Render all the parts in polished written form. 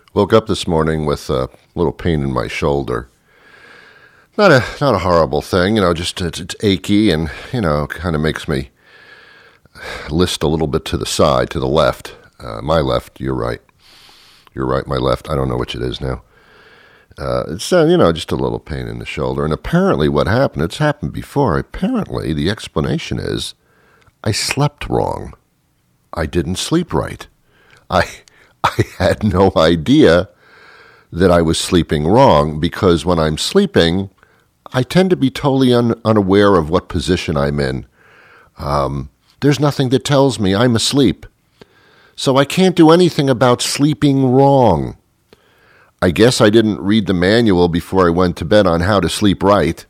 Woke up this morning with a little pain in my shoulder. Not a horrible thing, just it's achy and, kind of makes me list a little bit to the side, to the left. My left, you're right. You're right, my left. I don't know which it is now. It's, just a little pain in the shoulder. And apparently what happened, it's happened before. Apparently the explanation is I slept wrong. I didn't sleep right. I had no idea that I was sleeping wrong because when I'm sleeping, I tend to be totally unaware of what position I'm in. There's nothing that tells me I'm asleep. So I can't do anything about sleeping wrong. I guess I didn't read the manual before I went to bed on how to sleep right.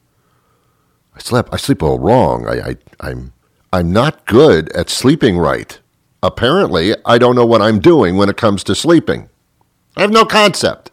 I sleep all wrong. I'm not good at sleeping right. Apparently, I don't know what I'm doing when it comes to sleeping. I have no concept.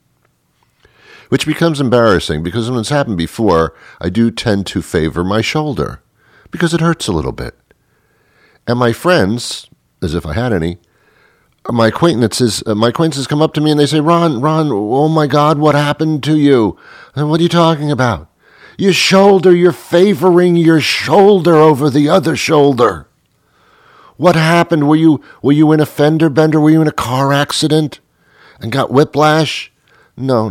Which becomes embarrassing because when it's happened before, I do tend to favor my shoulder because it hurts a little bit. And my friends, as if I had any, my acquaintances come up to me and they say, Ron, oh my God, what happened to you? And what are you talking about? Your shoulder, you're favoring your shoulder over the other shoulder. What happened? Were you in a fender bender? Were you in a car accident and got whiplash? No,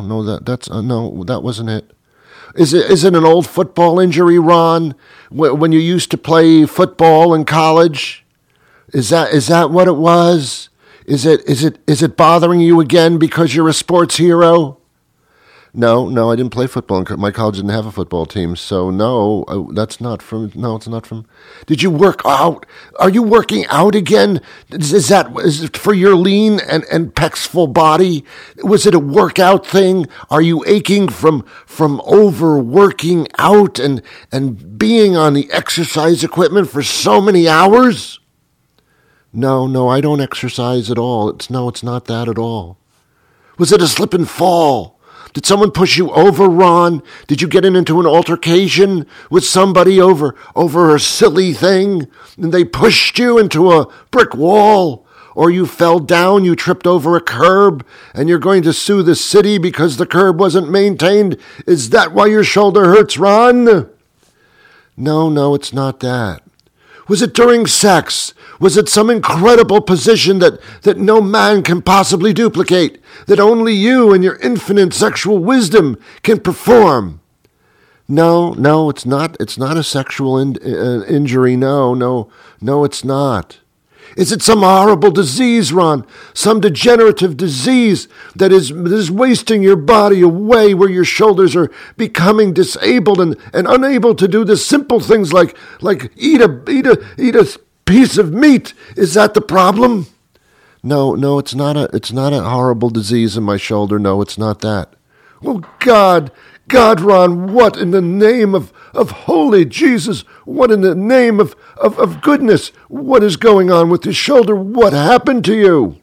that wasn't it. Is it an old football injury, Ron? When you used to play football in college? Is that what it was? Is it bothering you again because you're a sports hero? No, I didn't play football. My college didn't have a football team, so no, it's not from. Did you work out? Are you working out again? Is it for your lean and pecs full body? Was it a workout thing? Are you aching from overworking out and being on the exercise equipment for so many hours? No, I don't exercise at all. It's not that at all. Was it a slip and fall? Did someone push you over, Ron? Did you get into an altercation with somebody over a silly thing? And they pushed you into a brick wall? Or you fell down, you tripped over a curb, and you're going to sue the city because the curb wasn't maintained? Is that why your shoulder hurts, Ron? No, it's not that. Was it during sex? Was it some incredible position that no man can possibly duplicate, that only you and your infinite sexual wisdom can perform? No, it's not. It's not a sexual injury. No, it's not. Is it some horrible disease, Ron? Some degenerative disease that is wasting your body away, where your shoulders are becoming disabled and unable to do the simple things like eat a piece of meat? Is that the problem? No, it's not a horrible disease in my shoulder. No, it's not that. Oh, God, Ron, what in the name of holy Jesus, what in the name of goodness, what is going on with your shoulder? What happened to you?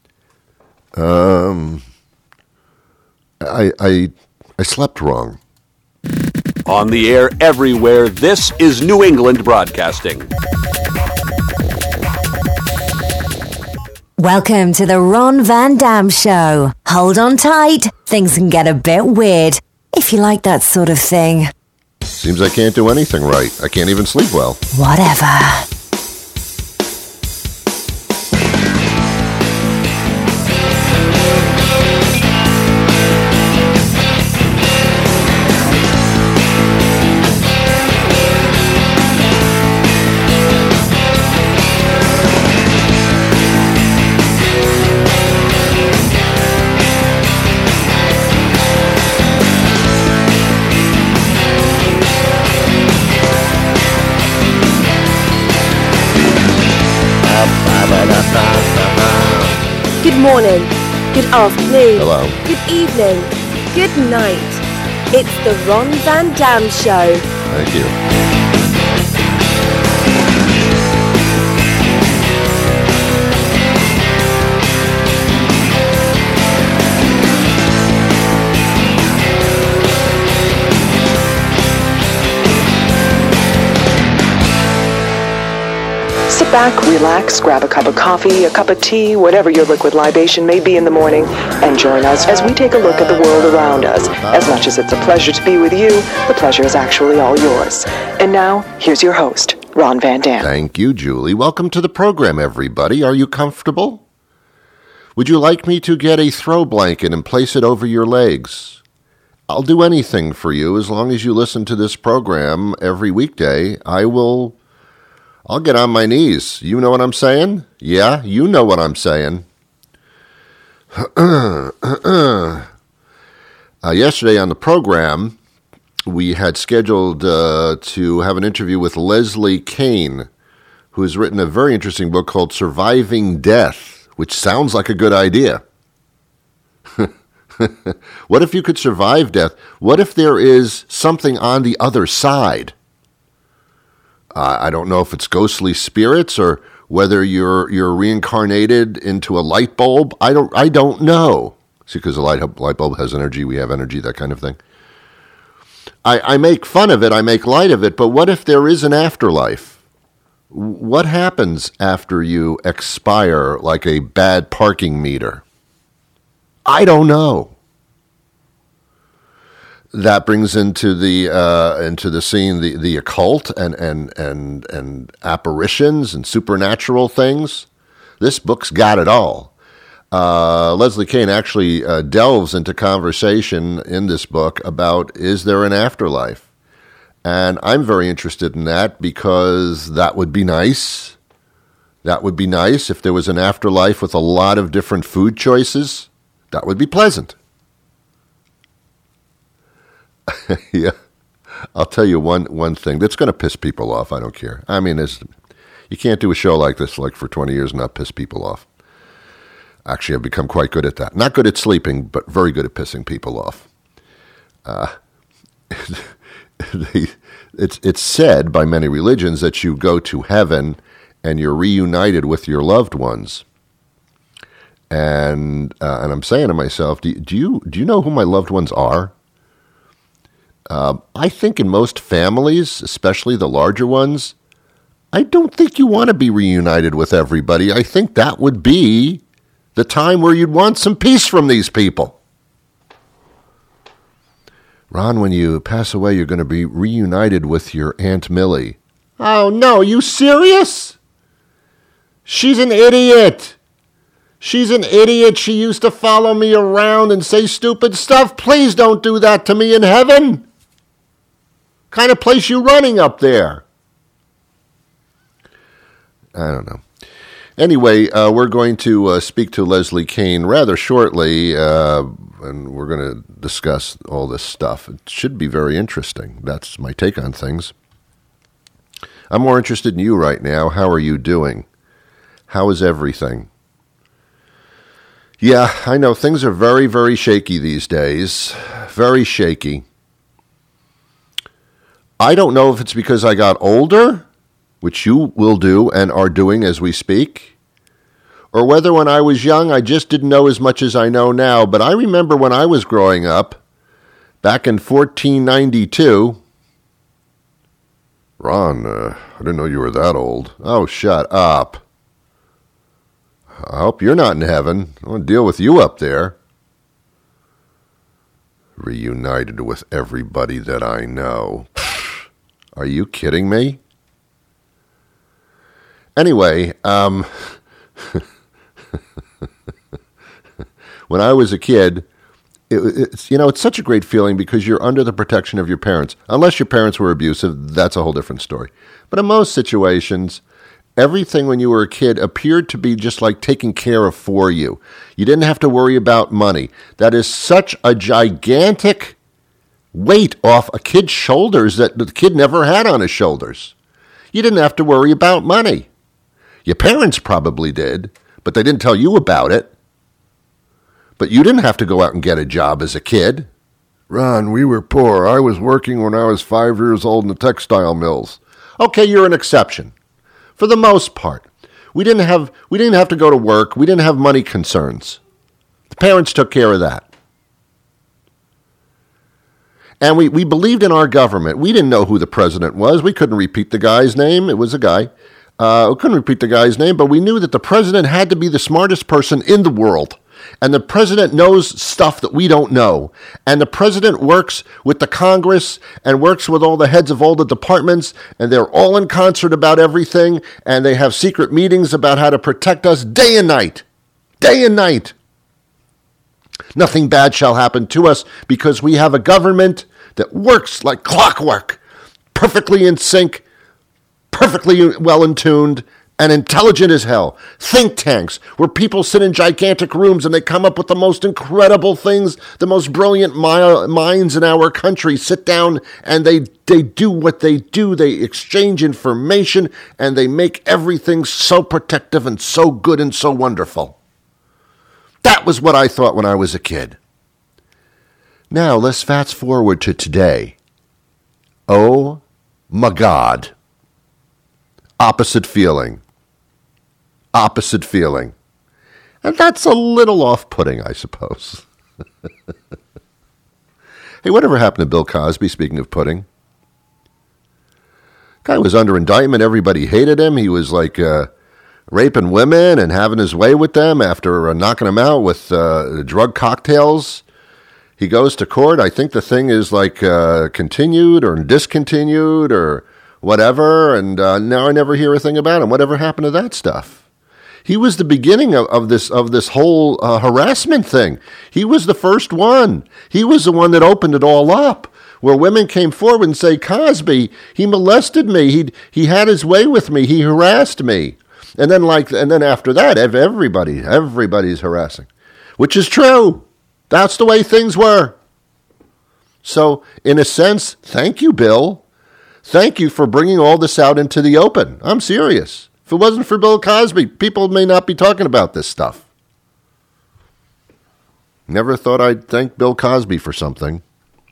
I slept wrong. On the air everywhere, this is New England Broadcasting. Welcome to the Ron Van Dam Show. Hold on tight. Things can get a bit weird, if you like that sort of thing. Seems I can't do anything right. I can't even sleep well. Whatever. Good morning, good afternoon, Hello. good evening, good night. It's the Ron Van Dam Show. Thank you. back, relax, grab a cup of coffee, a cup of tea, whatever your liquid libation may be in the morning, and join us as we take a look at the world around us. As much as it's a pleasure to be with you, the pleasure is actually all yours. And now, here's your host, Ron Van Dam. Thank you, Julie. Welcome to the program, everybody. Are you comfortable? Would you like me to get a throw blanket and place it over your legs? I'll do anything for you as long as you listen to this program every weekday. I'll get on my knees. You know what I'm saying? Yeah, you know what I'm saying. Yesterday on the program, we had scheduled to have an interview with Leslie Kean, who has written a very interesting book called Surviving Death, which sounds like a good idea. What if you could survive death? What if there is something on the other side? I don't know if it's ghostly spirits or whether you're reincarnated into a light bulb. I don't know. See, because a light bulb has energy, we have energy, that kind of thing. I make fun of it, I make light of it, but what if there is an afterlife? What happens after you expire like a bad parking meter? I don't know. That brings into the scene the occult and apparitions and supernatural things. This book's got it all. Leslie Kean actually delves into conversation in this book about, is there an afterlife? And I'm very interested in that because that would be nice. That would be nice if there was an afterlife with a lot of different food choices. That would be pleasant. Yeah, I'll tell you one thing that's going to piss people off. I don't care. I mean, you can't do a show like this for 20 years and not piss people off. Actually, I've become quite good at that. Not good at sleeping, but very good at pissing people off. It's said by many religions that you go to heaven and you're reunited with your loved ones. And I'm saying to myself, do you know who my loved ones are? I think in most families, especially the larger ones, I don't think you want to be reunited with everybody. I think that would be the time where you'd want some peace from these people. Ron, when you pass away, you're going to be reunited with your Aunt Millie. Oh, no, are you serious? She's an idiot. She's an idiot. She used to follow me around and say stupid stuff. Please don't do that to me in heaven. Kind of place you running up there? I don't know. Anyway, we're going to speak to Leslie Kean rather shortly, and we're going to discuss all this stuff. It should be very interesting. That's my take on things. I'm more interested in you right now. How are you doing? How is everything? Yeah, I know things are very, very shaky these days. Very shaky. I don't know if it's because I got older, which you will do and are doing as we speak, or whether when I was young I just didn't know as much as I know now. But I remember when I was growing up, back in 1492, Ron, I didn't know you were that old. Oh, shut up. I hope you're not in heaven. I want to deal with you up there. Reunited with everybody that I know. Are you kidding me? Anyway, when I was a kid, it's such a great feeling because you're under the protection of your parents. Unless your parents were abusive, that's a whole different story. But in most situations, everything when you were a kid appeared to be just like taken care of for you. You didn't have to worry about money. That is such a gigantic weight off a kid's shoulders that the kid never had on his shoulders. You didn't have to worry about money. Your parents probably did, but they didn't tell you about it. But you didn't have to go out and get a job as a kid. Ron, we were poor. I was working when I was 5 years old in the textile mills. Okay, you're an exception. For the most part, we didn't have to go to work. We didn't have money concerns. The parents took care of that. And we believed in our government. We didn't know who the president was. We couldn't repeat the guy's name. It was a guy. We couldn't repeat the guy's name, but we knew that the president had to be the smartest person in the world. And the president knows stuff that we don't know. And the president works with the Congress and works with all the heads of all the departments, and they're all in concert about everything, and they have secret meetings about how to protect us day and night. Day and night. Nothing bad shall happen to us because we have a government that works like clockwork, perfectly in sync, perfectly well in tuned, and intelligent as hell. Think tanks where people sit in gigantic rooms and they come up with the most incredible things. The most brilliant minds in our country sit down and they do what they do. They exchange information and they make everything so protective and so good and so wonderful. That was what I thought when I was a kid. Now let's fast forward to today. Oh my God. Opposite feeling. Opposite feeling. And that's a little off-putting, I suppose. Hey, whatever happened to Bill Cosby, speaking of pudding? Guy was under indictment. Everybody hated him. He was like raping women and having his way with them after knocking them out with drug cocktails. He goes to court. I think the thing is like continued or discontinued or whatever. And now I never hear a thing about him. Whatever happened to that stuff? He was the beginning of this whole harassment thing. He was the first one. He was the one that opened it all up, where women came forward and say, Cosby, he molested me. He had his way with me. He harassed me. And then after that, everybody's harassing, which is true. That's the way things were. So, in a sense, thank you, Bill. Thank you for bringing all this out into the open. I'm serious. If it wasn't for Bill Cosby, people may not be talking about this stuff. Never thought I'd thank Bill Cosby for something.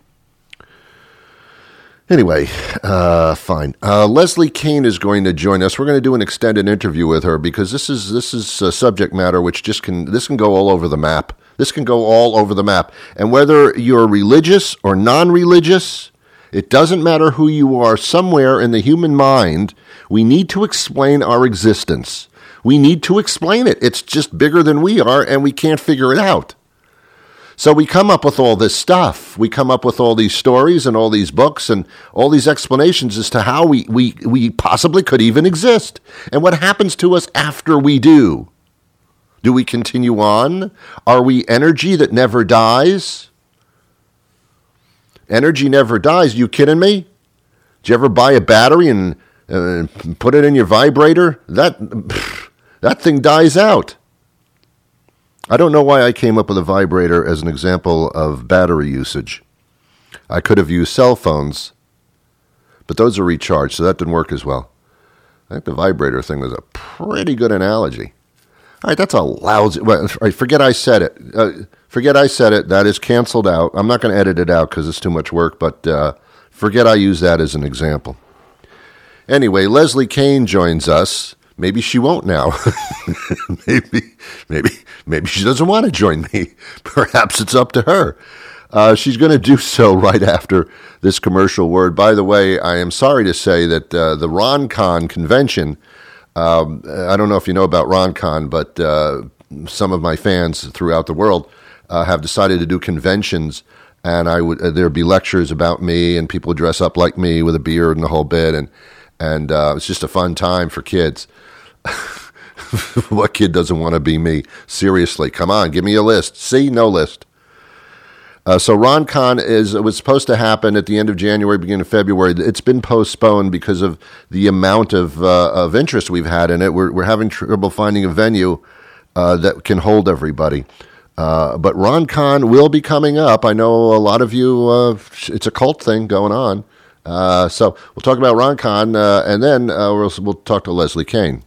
Anyway, fine. Leslie Kean is going to join us. We're going to do an extended interview with her because this is a subject matter which can go all over the map. This can go all over the map. And whether you're religious or non-religious, it doesn't matter who you are. Somewhere in the human mind, we need to explain our existence. We need to explain it. It's just bigger than we are, and we can't figure it out. So we come up with all this stuff. We come up with all these stories and all these books and all these explanations as to how we possibly could even exist. And what happens to us after we do? Do we continue on? Are we energy that never dies? Energy never dies. You kidding me? Did you ever buy a battery and put it in your vibrator? That thing dies out. I don't know why I came up with a vibrator as an example of battery usage. I could have used cell phones, but those are recharged, so that didn't work as well. I think the vibrator thing was a pretty good analogy. All right, that's a lousy... Well, forget I said it. Forget I said it. That is canceled out. I'm not going to edit it out because it's too much work, but forget I used that as an example. Anyway, Leslie Kean joins us. Maybe she won't now. Maybe she doesn't want to join me. Perhaps it's up to her. She's going to do so right after this commercial word. By the way, I am sorry to say that the RonCon convention, I don't know if you know about RonCon, but some of my fans throughout the world have decided to do conventions, and there'd be lectures about me, and people dress up like me with a beard and the whole bit, and it's just a fun time for kids. What kid doesn't want to be me? Seriously, come on, give me a list. See, no list. So RonCon was supposed to happen at the end of January, beginning of February. It's been postponed because of the amount of interest we've had in it. We're having trouble finding a venue that can hold everybody. But RonCon will be coming up. I know a lot of you, it's a cult thing going on. So we'll talk about RonCon, and then we'll talk to Leslie Kean.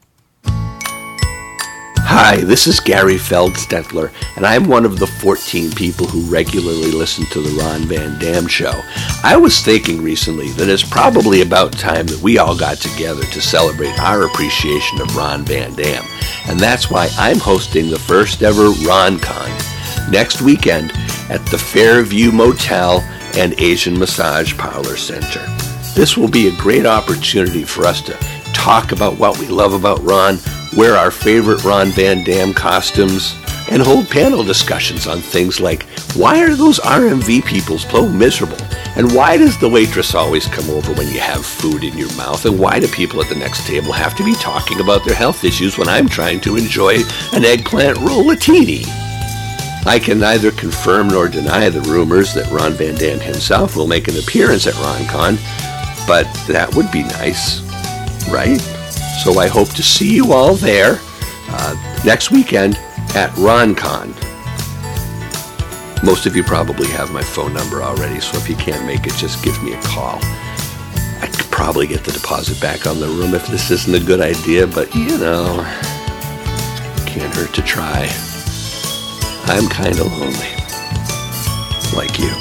Hi, this is Gary Feldstetler, and I'm one of the 14 people who regularly listen to the Ron Van Dam Show. I was thinking recently that it's probably about time that we all got together to celebrate our appreciation of Ron Van Dam, and that's why I'm hosting the first ever RonCon next weekend at the Fairview Motel and Asian Massage Parlor Center. This will be a great opportunity for us to talk about what we love about Ron, wear our favorite Ron Van Dam costumes, and hold panel discussions on things like, why are those RMV people so miserable? And why does the waitress always come over when you have food in your mouth? And why do people at the next table have to be talking about their health issues when I'm trying to enjoy an eggplant rollatini? I can neither confirm nor deny the rumors that Ron Van Dam himself will make an appearance at RonCon, but that would be nice, right? So I hope to see you all there next weekend at RonCon. Most of you probably have my phone number already, so if you can't make it, just give me a call. I could probably get the deposit back on the room if this isn't a good idea, but you know, can't hurt to try. I'm kind of lonely, like you.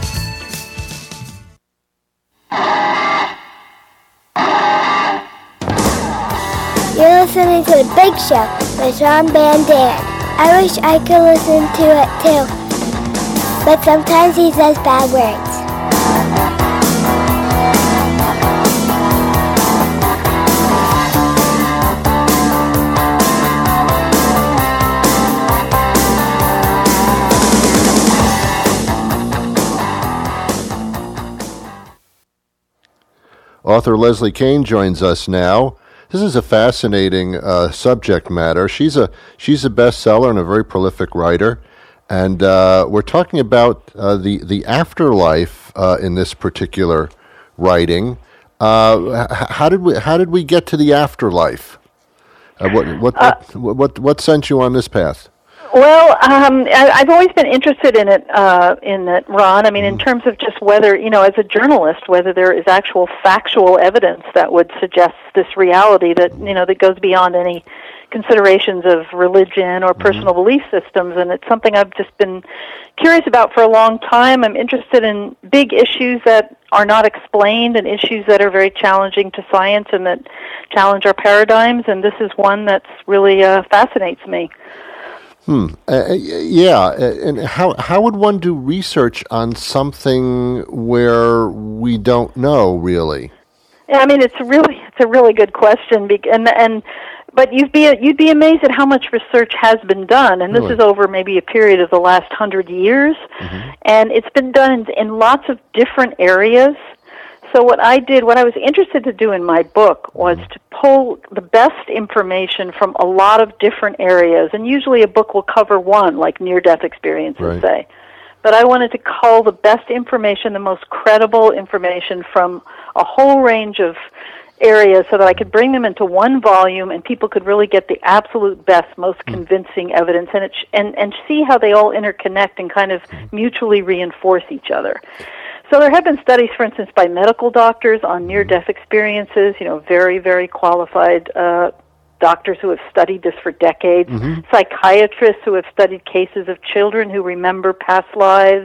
You're listening to The Big Show with Ron Van Dam. I wish I could listen to it too, but sometimes he says bad words. Author Leslie Kean joins us now. This is a fascinating subject matter. She's a bestseller and a very prolific writer, and we're talking about the afterlife in this particular writing. How did we get to the afterlife? What sent you on this path? Well, I've always been interested in it, Ron. I mean, in terms of just whether, as a journalist, whether there is actual factual evidence that would suggest this reality that, that goes beyond any considerations of religion or personal belief systems. And it's something I've just been curious about for a long time. I'm interested in big issues that are not explained and issues that are very challenging to science and that challenge our paradigms. And this is one that's really fascinates me. And how would one do research on something where we don't know really? Yeah, I mean it's a really good question, but you'd be amazed at how much research has been done, and this is over maybe a period of the last 100 years, and it's been done in lots of different areas. So what I was interested to do in my book was to pull the best information from a lot of different areas, and usually a book will cover one, like near-death experiences, say. But I wanted to cull the best information, the most credible information from a whole range of areas so that I could bring them into one volume and people could really get the absolute best, most convincing evidence and see how they all interconnect and kind of mutually reinforce each other. So there have been studies, for instance, by medical doctors on near-death experiences, very, very qualified doctors who have studied this for decades, psychiatrists who have studied cases of children who remember past lives.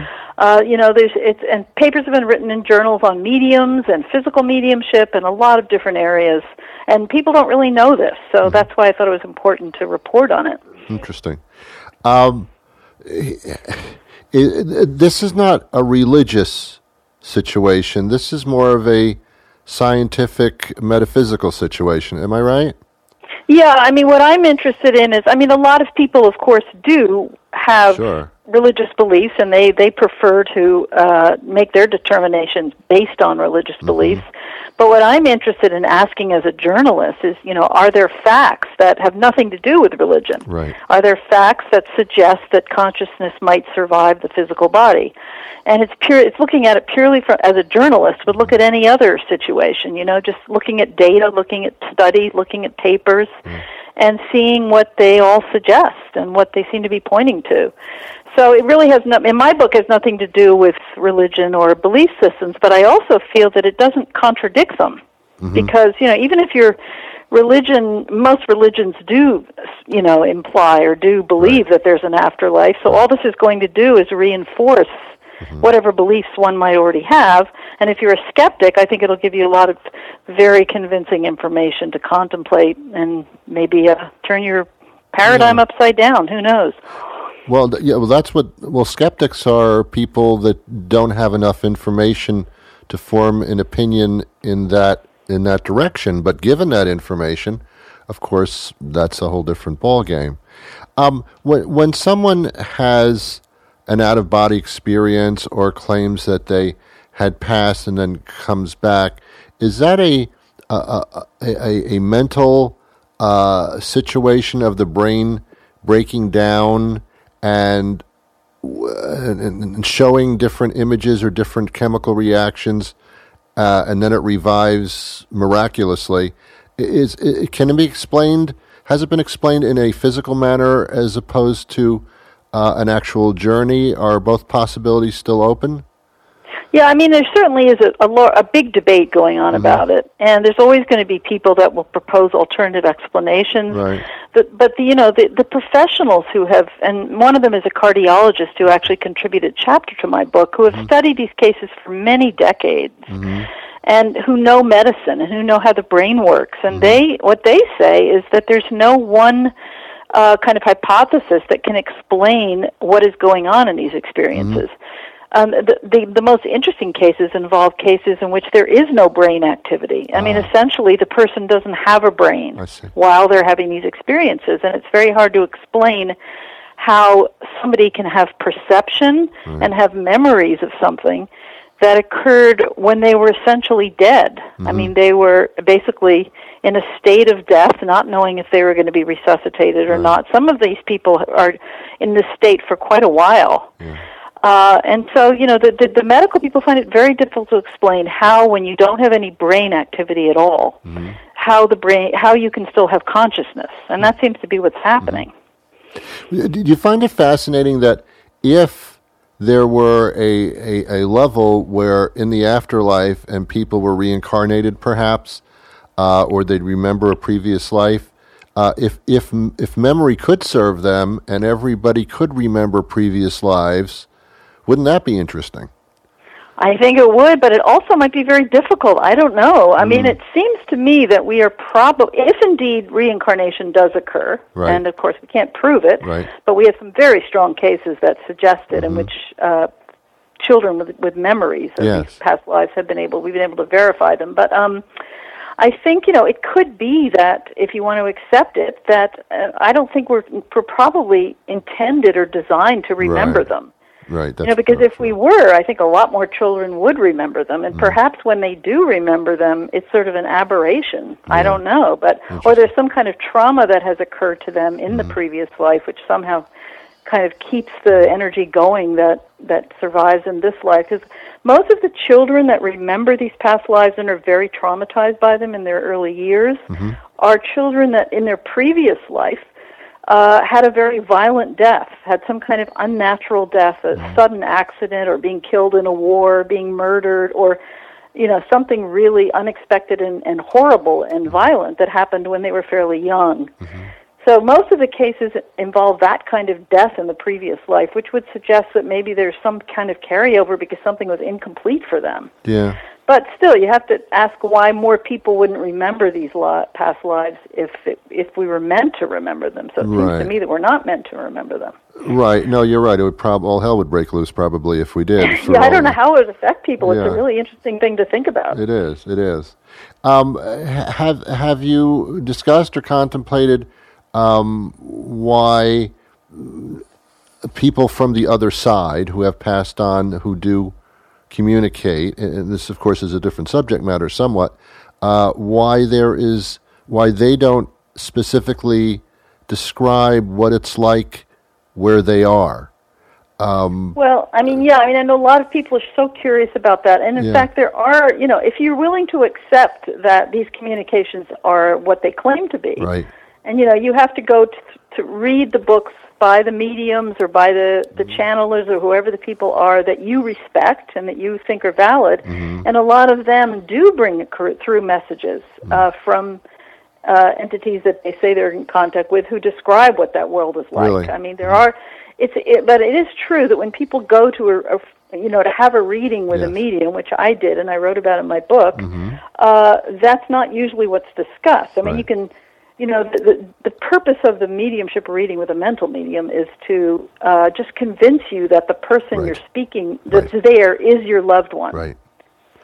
And papers have been written in journals on mediums and physical mediumship and a lot of different areas. And people don't really know this, so that's why I thought it was important to report on it. Interesting. This is not a religious situation. This is more of a scientific, metaphysical situation. Am I right? Yeah, I mean, what I'm interested in is, a lot of people, of course, do have religious beliefs, and they prefer to make their determinations based on religious beliefs. But what I'm interested in asking as a journalist is, are there facts that have nothing to do with religion? Right. Are there facts that suggest that consciousness might survive the physical body? And it's looking at it purely as a journalist would look at any other situation, just looking at data, looking at studies, looking at papers, and seeing what they all suggest and what they seem to be pointing to. So it really in my book, has nothing to do with religion or belief systems, but I also feel that it doesn't contradict them. Because, even if your religion, most religions do, imply or do believe that there's an afterlife, so all this is going to do is reinforce whatever beliefs one might already have. And if you're a skeptic, I think it'll give you a lot of very convincing information to contemplate and maybe turn your paradigm upside down. Who knows? Well, skeptics are people that don't have enough information to form an opinion in that in that direction. But given that information, of course, that's a whole different ballgame. When someone has an out-of-body experience or claims that they had passed and then comes back, is that a mental situation of the brain breaking down and showing different images or different chemical reactions, and then it revives miraculously? Can it be explained? Has it been explained in a physical manner as opposed to an actual journey? Are both possibilities still open? Yeah, I mean, there certainly is a big debate going on about it, and there's always going to be people that will propose alternative explanations. Right. But the professionals who have, and one of them is a cardiologist who actually contributed a chapter to my book, who have studied these cases for many decades, and who know medicine and who know how the brain works. And what they say is that there's no one kind of hypothesis that can explain what is going on in these experiences. The most interesting cases involve cases in which there is no brain activity. I mean, essentially, the person doesn't have a brain while they're having these experiences, and it's very hard to explain how somebody can have perception and have memories of something that occurred when they were essentially dead. I mean, they were basically in a state of death, not knowing if they were going to be resuscitated or not. Some of these people are in this state for quite a while. And so, the medical people find it very difficult to explain how, when you don't have any brain activity at all, how you can still have consciousness. And that seems to be what's happening. Do you find it fascinating that if there were a level where in the afterlife and people were reincarnated perhaps, or they'd remember a previous life, if memory could serve them and everybody could remember previous lives, wouldn't that be interesting? I think it would, but it also might be very difficult. I don't know. I mean, it seems to me that we are probably, if indeed reincarnation does occur, and of course we can't prove it, but we have some very strong cases that suggest it, in which children with memories of these past lives we've been able to verify them. But I think, it could be that, if you want to accept it, that I don't think we're probably intended or designed to remember them. Right. Because if we were, I think a lot more children would remember them, and perhaps when they do remember them, it's sort of an aberration. I don't know, or there's some kind of trauma that has occurred to them in the previous life, which somehow kind of keeps the energy going that survives in this life. Because most of the children that remember these past lives and are very traumatized by them in their early years are children that in their previous life had a very violent death, had some kind of unnatural death, a sudden accident, or being killed in a war, being murdered, or something really unexpected and horrible and violent that happened when they were fairly young. So most of the cases involve that kind of death in the previous life, which would suggest that maybe there's some kind of carryover because something was incomplete for them. Yeah. But still, you have to ask why more people wouldn't remember these past lives if we were meant to remember them. So it seems to me that we're not meant to remember them. Right. No, you're right. It would all hell would break loose probably if we did. I don't know how it would affect people. It's a really interesting thing to think about. It is. It is. Have you discussed or contemplated why people from the other side who have passed on, who do communicate, and this of course is a different subject matter somewhat, why they don't specifically describe what it's like where they are? Well, I know a lot of people are so curious about that, and in fact there are, if you're willing to accept that these communications are what they claim to be, and you have to go to read the books by the mediums or by the channelers or whoever the people are that you respect and that you think are valid. And a lot of them do bring through messages from entities that they say they're in contact with who describe what that world is like. Really? I mean, but it is true that when people go to to have a reading with a medium, which I did and I wrote about in my book, that's not usually what's discussed. I mean, you can. The purpose of the mediumship reading with a mental medium is to just convince you that the person you're speaking that's there is your loved one. Right.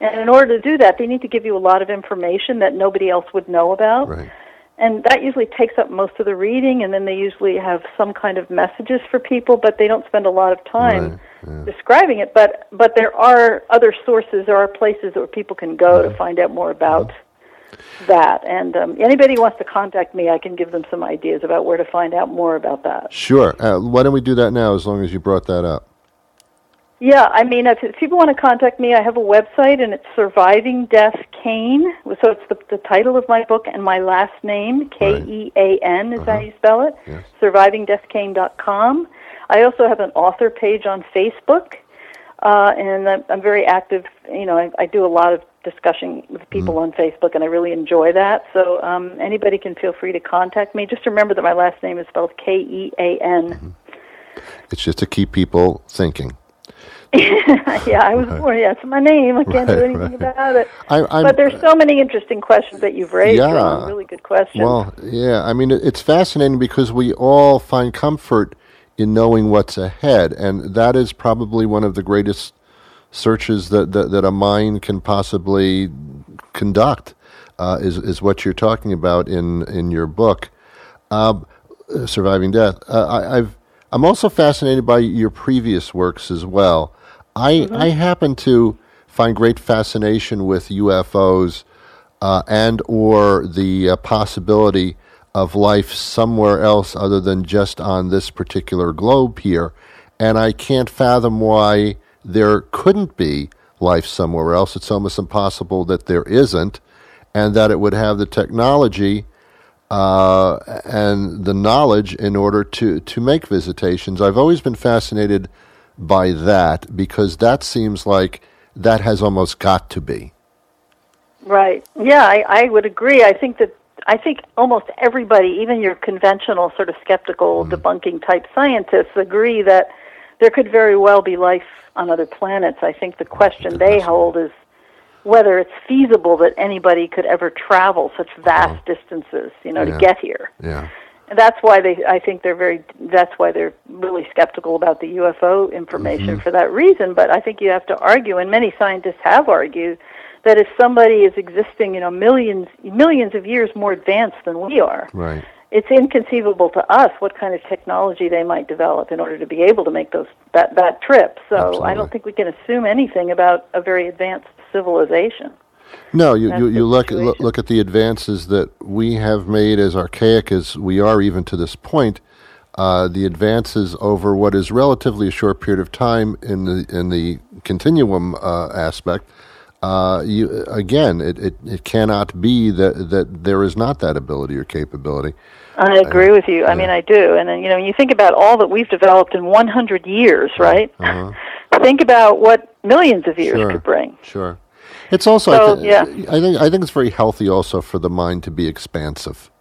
And in order to do that, they need to give you a lot of information that nobody else would know about. Right. And that usually takes up most of the reading, and then they usually have some kind of messages for people, but they don't spend a lot of time describing it. But there are other sources, there are places where people can go to find out more about that. And anybody who wants to contact me, I can give them some ideas about where to find out more about that. Sure. Why don't we do that now, as long as you brought that up? Yeah, I mean, if people want to contact me, I have a website, and it's Surviving Death Cain. So it's the title of my book and my last name, Kean is how you spell it, yes. SurvivingDeathCain.com. I also have an author page on Facebook, and I'm very active. You know, I do a lot of discussion with people on Facebook, and I really enjoy that. So anybody can feel free to contact me. Just remember that my last name is spelled Kean. It's just to keep people thinking. Yeah, I was born. Yeah, it's my name. I can't do anything about it. But there's so many interesting questions that you've raised. Yeah, really good questions. Well, yeah, I mean, it's fascinating because we all find comfort in knowing what's ahead, and that is probably one of the greatest searches that a mind can possibly conduct. Is what you're talking about in your book, Surviving Death. I'm also fascinated by your previous works as well. I happen to find great fascination with UFOs and or the possibility of life somewhere else other than just on this particular globe here. And I can't fathom why there couldn't be life somewhere else. It's almost impossible that there isn't, and that it would have the technology and the knowledge in order to make visitations. I've always been fascinated by that because that seems like that has almost got to be. Right. Yeah, I would agree. I think almost everybody, even your conventional sort of skeptical debunking type scientists, agree that there could very well be life on other planets. I think the question they hold is whether it's feasible that anybody could ever travel such vast distances, to get here. Yeah. And that's why that's why they're really skeptical about the UFO information for that reason. But I think you have to argue, and many scientists have argued, that if somebody is existing, millions of years more advanced than we are, right, it's inconceivable to us what kind of technology they might develop in order to be able to make that trip. So Absolutely. I don't think we can assume anything about a very advanced civilization. No, you look at the advances that we have made, as archaic as we are even to this point. The advances over what is relatively a short period of time in the continuum aspect. It cannot be that there is not that ability or capability. I agree with you. I mean, I do. And then, when you think about all that we've developed in 100 years, right? Think about what millions of years could bring. Sure. It's also, I think it's very healthy also for the mind to be expansive.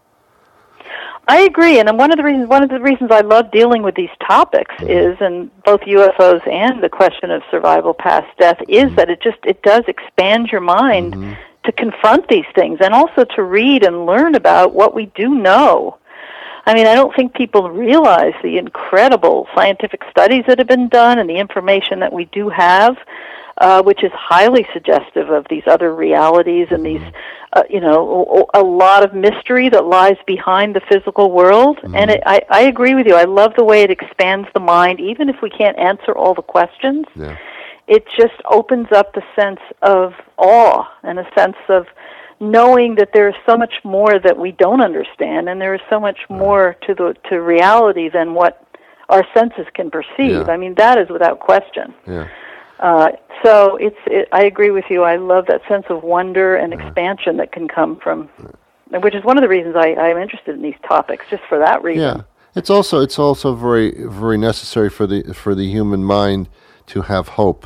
I agree, and one of the reasons I love dealing with these topics is, and both UFOs and the question of survival past death, is that it does expand your mind to confront these things, and also to read and learn about what we do know. I mean, I don't think people realize the incredible scientific studies that have been done and the information that we do have, which is highly suggestive of these other realities and these, a lot of mystery that lies behind the physical world. And I agree with you. I love the way it expands the mind, even if we can't answer all the questions. Yeah. It just opens up the sense of awe and a sense of knowing that there is so much more that we don't understand, and there is so much more to reality than what our senses can perceive. Yeah. I mean, that is without question. Yeah. So I agree with you. I love that sense of wonder and expansion that can come from, which is one of the reasons I'm interested in these topics, just for that reason. Yeah, it's also very, very necessary for the human mind to have hope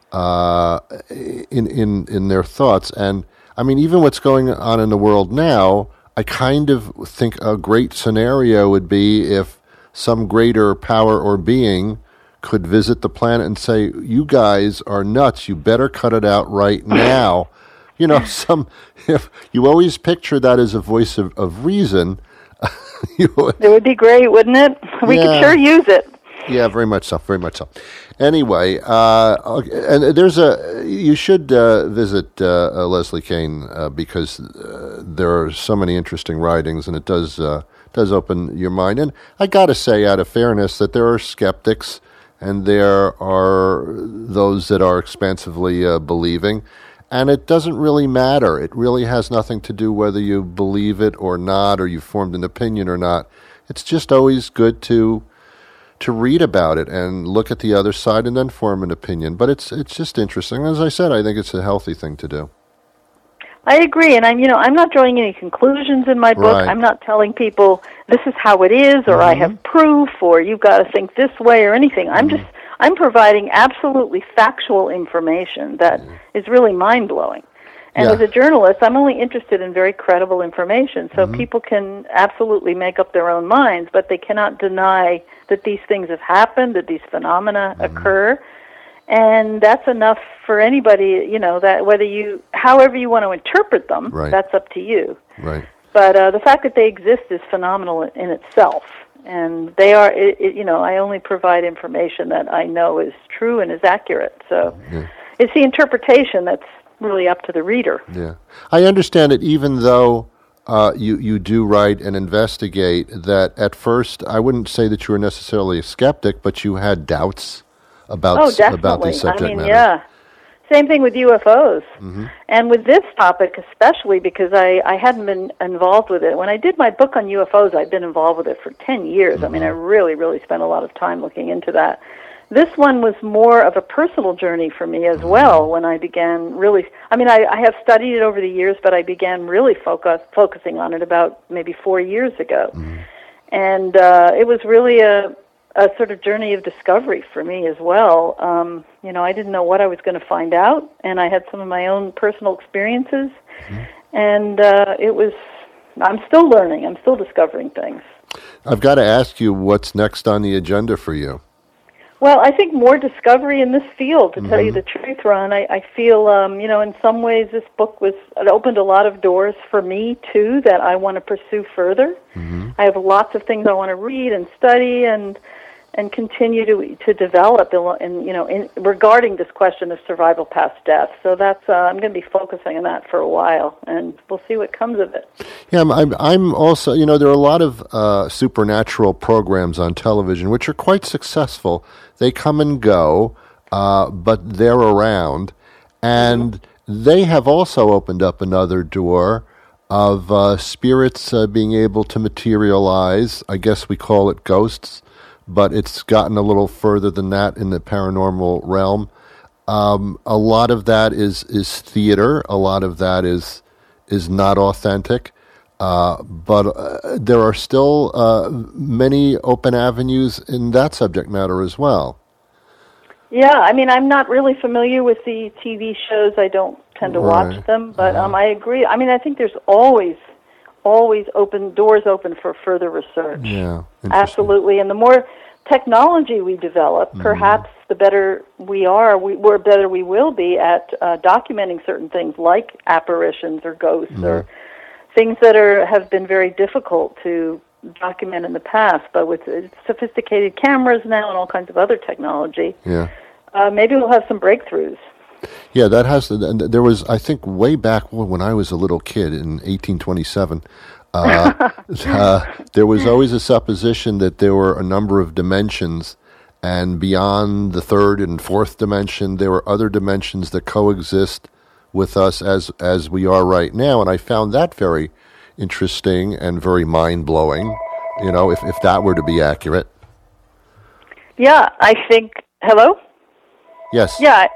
in their thoughts. And I mean, even what's going on in the world now, I kind of think a great scenario would be if some greater power or being could visit the planet and say, "You guys are nuts. You better cut it out right now." If you always picture that as a voice of reason. It would be great, wouldn't it? We could sure use it. Yeah, very much so. Very much so. Anyway, and you should visit Leslie Kean because there are so many interesting writings, and it does open your mind. And I got to say, out of fairness, that there are skeptics and there are those that are expansively believing. And it doesn't really matter. It really has nothing to do whether you believe it or not, or you formed an opinion or not. It's just always good to read about it and look at the other side and then form an opinion. But it's just interesting. As I said, I think it's a healthy thing to do. I agree, and I'm not drawing any conclusions in my book. Right. I'm not telling people this is how it is, or I have proof, or you've got to think this way, or anything. I'm providing absolutely factual information that is really mind-blowing. And as a journalist, I'm only interested in very credible information, so people can absolutely make up their own minds, but they cannot deny that these things have happened, that these phenomena occur. And that's enough for anybody, that however you want to interpret them, that's up to you. Right. But the fact that they exist is phenomenal in itself. And they are, I only provide information that I know is true and is accurate. So it's the interpretation that's really up to the reader. Yeah. I understand it, even though you do write and investigate, that at first I wouldn't say that you were necessarily a skeptic, but you had doubts about these subject matters. Yeah. Same thing with UFOs. And with this topic especially, because I hadn't been involved with it. When I did my book on UFOs, I'd been involved with it for 10 years. I mean, I really, really spent a lot of time looking into that. This one was more of a personal journey for me as well when I began really... I have studied it over the years, but I began really focusing on it about maybe 4 years ago. And it was really a sort of journey of discovery for me as well. I didn't know what I was going to find out, and I had some of my own personal experiences, and I'm still learning. I'm still discovering things. I've got to ask you, what's next on the agenda for you? Well, I think more discovery in this field, to tell you the truth, Ron. I feel, in some ways this book it opened a lot of doors for me, too, that I want to pursue further. I have lots of things I want to read and study and continue to develop regarding this question of survival past death. So that's I'm going to be focusing on that for a while, and we'll see what comes of it. Yeah, I'm also, there are a lot of supernatural programs on television which are quite successful. They come and go, but they're around, and they have also opened up another door of spirits being able to materialize. I guess we call it ghosts, but it's gotten a little further than that in the paranormal realm. A lot of that is theater. A lot of that is not authentic. But there are still many open avenues in that subject matter as well. Yeah, I'm not really familiar with the TV shows. I don't tend to watch them, but I agree. I think there's always doors open for further research. Yeah, absolutely. And the more technology we develop, perhaps the better we are. Better we will be at documenting certain things like apparitions or ghosts or things that have been very difficult to document in the past. But with sophisticated cameras now and all kinds of other technology, maybe we'll have some breakthroughs. Yeah, that has. There was, I think, way back when I was a little kid in 1827. There was always a supposition that there were a number of dimensions, and beyond the third and fourth dimension, there were other dimensions that coexist with us as we are right now. And I found that very interesting and very mind-blowing, if that were to be accurate. Yeah, I think... Hello? Yes. Yeah,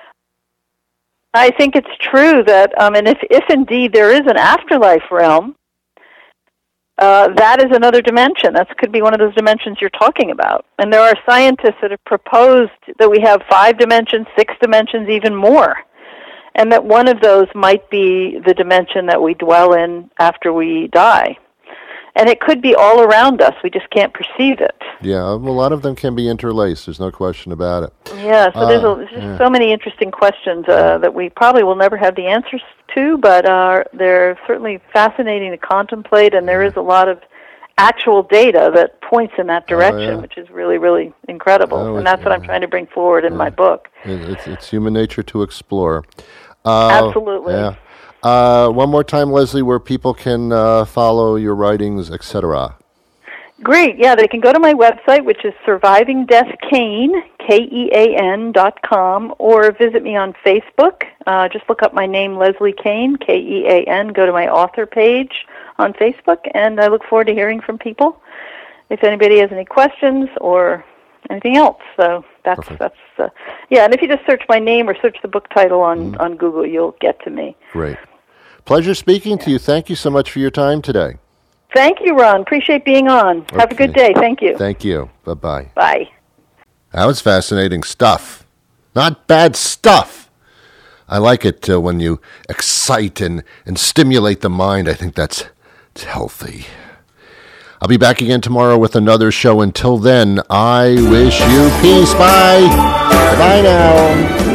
I think it's true that, and if indeed there is an afterlife realm, that is another dimension. That could be one of those dimensions you're talking about. And there are scientists that have proposed that we have 5 dimensions, 6 dimensions, even more. And that one of those might be the dimension that we dwell in after we die. And it could be all around us. We just can't perceive it. Yeah, a lot of them can be interlaced. There's no question about it. Yeah, so there's just so many interesting questions that we probably will never have the answers to, but they're certainly fascinating to contemplate, and there is a lot of actual data that points in that direction, which is really, really incredible. And that's what I'm trying to bring forward in my book. It's human nature to explore. Absolutely. Yeah. One more time, Leslie, where people can follow your writings, etc. Great. Yeah, they can go to my website, which is survivingdeathkane, KEAN.com, or visit me on Facebook. Just look up my name, Leslie Kean, KEAN. Go to my author page on Facebook, and I look forward to hearing from people if anybody has any questions or anything else. So that's and if you just search my name or search the book title on Google, you'll get to me. Great. Pleasure speaking to you. Thank you so much for your time today. Thank you, Ron. Appreciate being on. Okay. Have a good day. Thank you. Thank you. Bye-bye. Bye. That was fascinating stuff. Not bad stuff. I like it when you excite and stimulate the mind. I think it's healthy. I'll be back again tomorrow with another show. Until then, I wish you peace. Bye. Bye now.